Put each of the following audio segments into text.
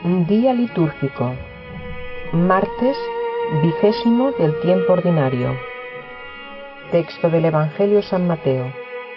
Día litúrgico. Martes 20 del tiempo ordinario. Texto del Evangelio San Mateo.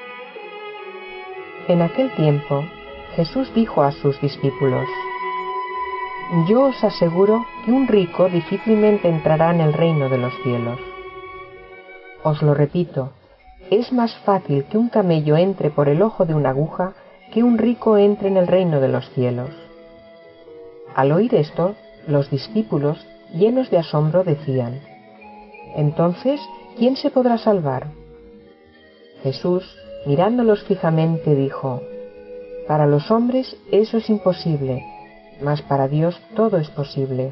En aquel tiempo, Jesús dijo a sus discípulos: Yo os aseguro que un rico difícilmente entrará en el reino de los cielos. Os lo repito, es más fácil que un camello entre por el ojo de una aguja que un rico entre en el reino de los cielos. Al oír esto, los discípulos, llenos de asombro, decían: Entonces, ¿quién se podrá salvar? Jesús, mirándolos fijamente, dijo: Para los hombres eso es imposible, mas para Dios todo es posible.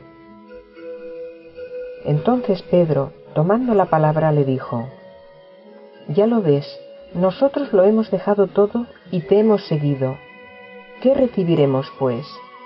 Entonces Pedro, tomando la palabra, le dijo: Ya lo ves, nosotros lo hemos dejado todo y te hemos seguido. ¿Qué recibiremos, pues?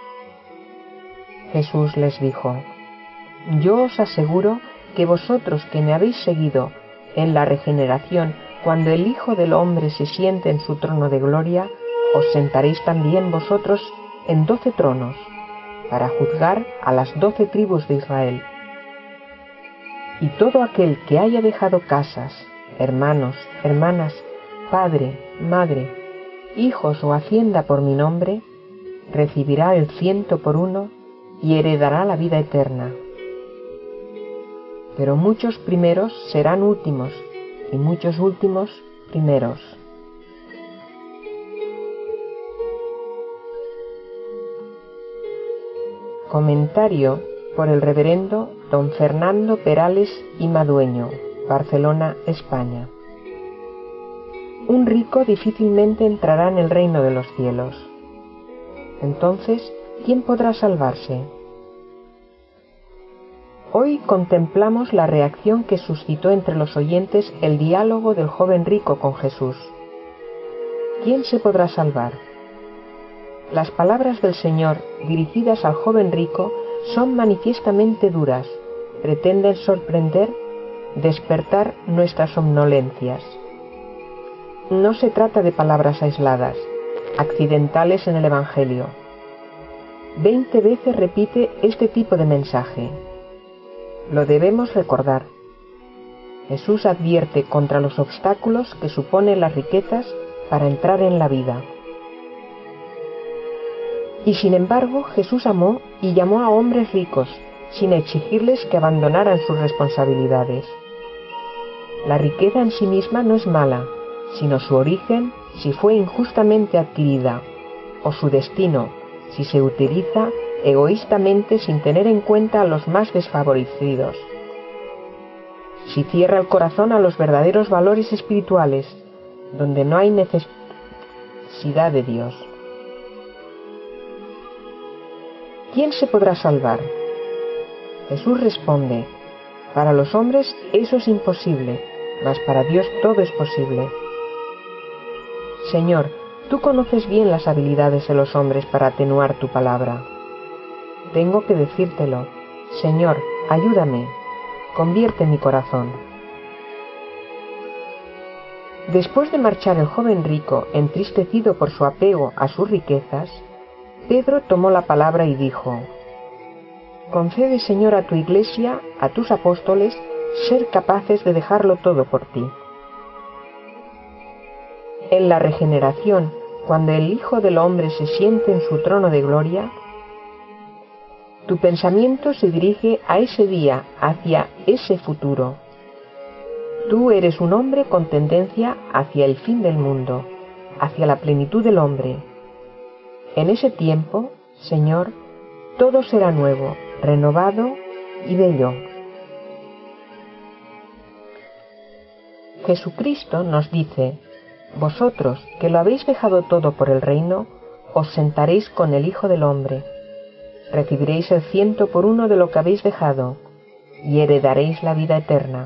Jesús les dijo: Yo os aseguro que vosotros que me habéis seguido en la regeneración, cuando el Hijo del Hombre se siente en su trono de gloria, os sentaréis también vosotros en 12 tronos, para juzgar a las 12 tribus de Israel. Y todo aquel que haya dejado casas, hermanos, hermanas, padre, madre, hijos o hacienda por mi nombre, recibirá el 100 por 1 y heredará la vida eterna. Pero muchos primeros serán últimos, y muchos últimos primeros. Comentario por el reverendo don Fernando Perales y Madueño, Barcelona, España. Un rico difícilmente entrará en el reino de los cielos. Entonces, ¿quién podrá salvarse? Hoy contemplamos la reacción que suscitó entre los oyentes el diálogo del joven rico con Jesús. ¿Quién se podrá salvar? Las palabras del Señor dirigidas al joven rico son manifiestamente duras, pretenden sorprender, despertar nuestras somnolencias. No se trata de palabras aisladas, accidentales en el Evangelio. 20 veces repite este tipo de mensaje. Lo debemos recordar. Jesús advierte contra los obstáculos que suponen las riquezas para entrar en la vida. Y sin embargo, Jesús amó y llamó a hombres ricos, sin exigirles que abandonaran sus responsabilidades. La riqueza en sí misma no es mala, sino su origen, si fue injustamente adquirida, o su destino, si se utiliza egoístamente sin tener en cuenta a los más desfavorecidos. Si cierra el corazón a los verdaderos valores espirituales, donde no hay necesidad de Dios. ¿Quién se podrá salvar? Jesús responde: Para los hombres eso es imposible, mas para Dios todo es posible. Señor, tú conoces bien las habilidades de los hombres para atenuar tu palabra. Tengo que decírtelo: Señor, ayúdame, convierte mi corazón. Después de marchar el joven rico, entristecido por su apego a sus riquezas, Pedro tomó la palabra y dijo: Concede, Señor, a tu Iglesia, a tus apóstoles, ser capaces de dejarlo todo por ti. En la regeneración, cuando el Hijo del Hombre se siente en su trono de gloria, tu pensamiento se dirige a ese día, hacia ese futuro. Tú eres un hombre con tendencia hacia el fin del mundo, hacia la plenitud del hombre. En ese tiempo, Señor, todo será nuevo, renovado y bello. Jesucristo nos dice: Vosotros, que lo habéis dejado todo por el reino, os sentaréis con el Hijo del Hombre. Recibiréis el 100 por 1 de lo que habéis dejado, y heredaréis la vida eterna.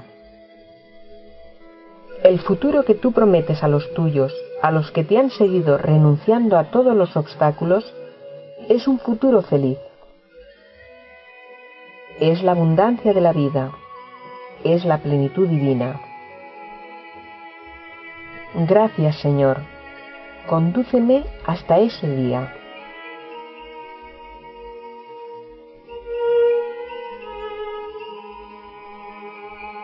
El futuro que tú prometes a los tuyos, a los que te han seguido renunciando a todos los obstáculos, es un futuro feliz. Es la abundancia de la vida, es la plenitud divina. Gracias, Señor. Condúceme hasta ese día.